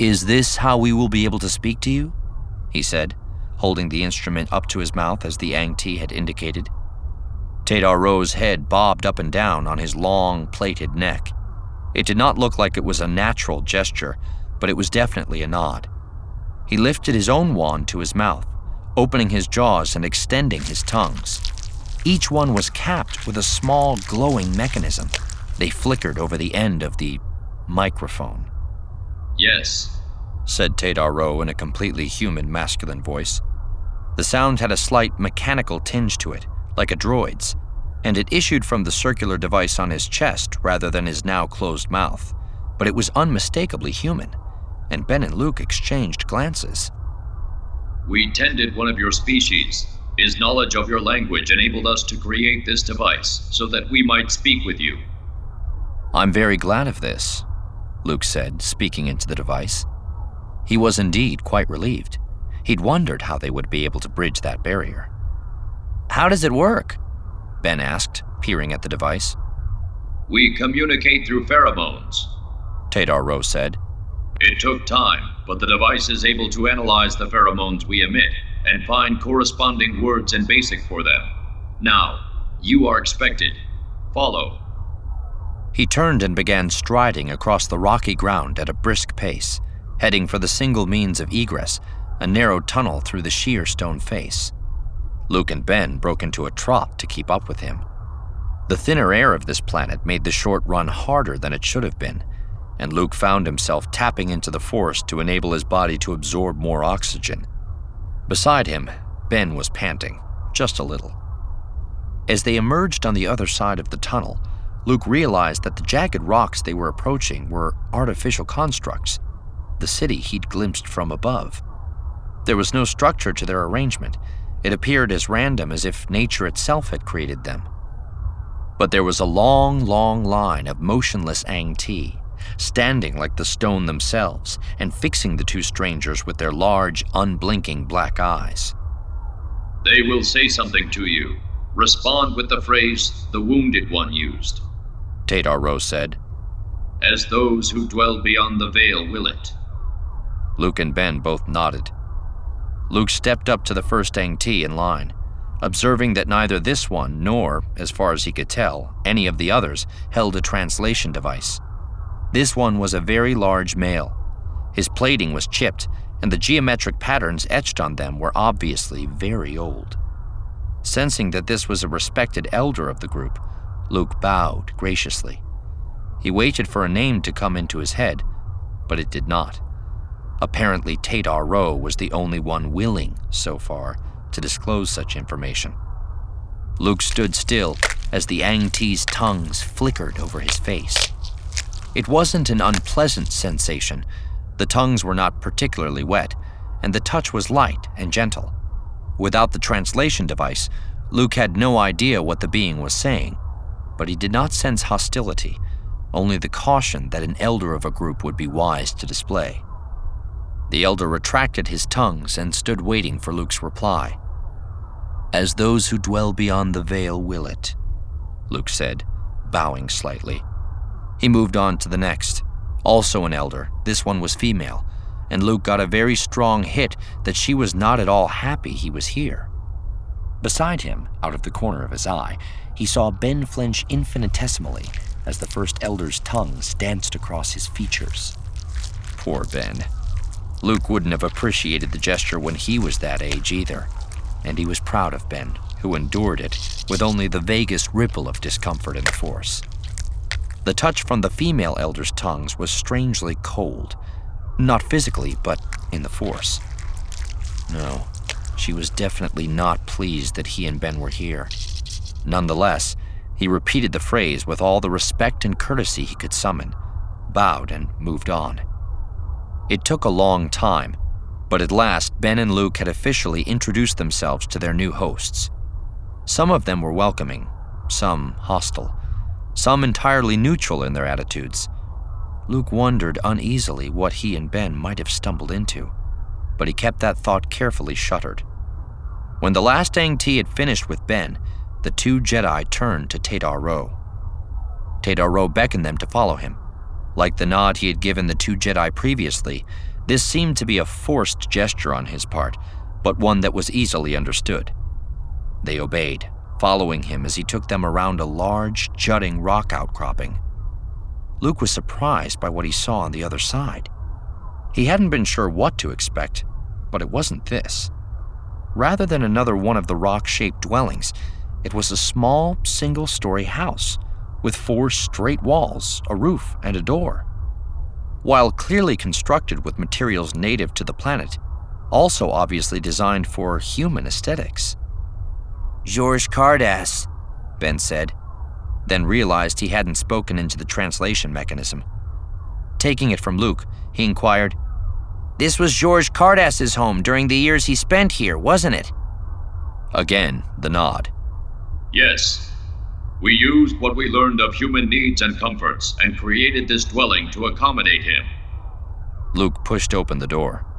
"Is this how we will be able to speak to you?" he said, holding the instrument up to his mouth as the Ang-Ti had indicated. Tadar Ro's head bobbed up and down on his long, plaited neck. It did not look like it was a natural gesture, but it was definitely a nod. He lifted his own wand to his mouth, opening his jaws and extending his tongues. Each one was capped with a small, glowing mechanism. They flickered over the end of the microphone. "Yes," said Tadar Ro in a completely human masculine voice. The sound had a slight mechanical tinge to it, like a droid's, and it issued from the circular device on his chest rather than his now closed mouth, but it was unmistakably human, and Ben and Luke exchanged glances. "We tended one of your species. His knowledge of your language enabled us to create this device so that we might speak with you." "I'm very glad of this," Luke said, speaking into the device. He was indeed quite relieved. He'd wondered how they would be able to bridge that barrier. "How does it work?" Ben asked, peering at the device. "We communicate through pheromones," Tadar Ro said. "It took time, but the device is able to analyze the pheromones we emit and find corresponding words in BASIC for them. Now, you are expected. Follow." He turned and began striding across the rocky ground at a brisk pace, heading for the single means of egress, a narrow tunnel through the sheer stone face. Luke and Ben broke into a trot to keep up with him. The thinner air of this planet made the short run harder than it should have been, and Luke found himself tapping into the force to enable his body to absorb more oxygen. Beside him, Ben was panting, just a little. As they emerged on the other side of the tunnel, Luke realized that the jagged rocks they were approaching were artificial constructs, the city he'd glimpsed from above. There was no structure to their arrangement. It appeared as random as if nature itself had created them. But there was a long, long line of motionless Ang-Ti, standing like the stone themselves and fixing the two strangers with their large, unblinking black eyes. "They will say something to you. Respond with the phrase the Wounded One used," Tadar Ro said. "As those who dwell beyond the veil will it." Luke and Ben both nodded. Luke stepped up to the first Ang-Ti in line, observing that neither this one nor, as far as he could tell, any of the others held a translation device. This one was a very large male. His plating was chipped, and the geometric patterns etched on them were obviously very old. Sensing that this was a respected elder of the group, Luke bowed graciously. He waited for a name to come into his head, but it did not. Apparently, Tadar Ro was the only one willing, so far, to disclose such information. Luke stood still as the Ang-Ti's tongues flickered over his face. It wasn't an unpleasant sensation. The tongues were not particularly wet, and the touch was light and gentle. Without the translation device, Luke had no idea what the being was saying, but he did not sense hostility, only the caution that an elder of a group would be wise to display. The elder retracted his tongues and stood waiting for Luke's reply. "As those who dwell beyond the veil will it," Luke said, bowing slightly. He moved on to the next, also an elder. This one was female, and Luke got a very strong hit that she was not at all happy he was here. Beside him, out of the corner of his eye, he saw Ben flinch infinitesimally as the first elder's tongues danced across his features. Poor Ben. Luke wouldn't have appreciated the gesture when he was that age either, and he was proud of Ben, who endured it with only the vaguest ripple of discomfort in the Force. The touch from the female elder's tongues was strangely cold, not physically, but in the Force. No, she was definitely not pleased that he and Ben were here. Nonetheless, he repeated the phrase with all the respect and courtesy he could summon, bowed and moved on. It took a long time, but at last Ben and Luke had officially introduced themselves to their new hosts. Some of them were welcoming, some hostile, some entirely neutral in their attitudes. Luke wondered uneasily what he and Ben might have stumbled into, but he kept that thought carefully shuttered. When the last Ang-Ti had finished with Ben, the two Jedi turned to Tadar Ro. Tadar Ro beckoned them to follow him. Like the nod he had given the two Jedi previously, This seemed to be a forced gesture on his part, but one that was easily understood. They obeyed, following him as he took them around a large, jutting rock outcropping. Luke was surprised by what he saw on the other side. He hadn't been sure what to expect, but it wasn't this. Rather than another one of the rock-shaped dwellings, it was a small, single-story house with 4 straight walls, a roof, and a door. While clearly constructed with materials native to the planet, also obviously designed for human aesthetics. Georges Cardass, Ben said, then realized he hadn't spoken into the translation mechanism. Taking it from Luke, he inquired, "This was Georges Cardass's home during the years he spent here, wasn't it?" Again, the nod. Yes. We used what we learned of human needs and comforts and created this dwelling to accommodate him. Luke pushed open the door.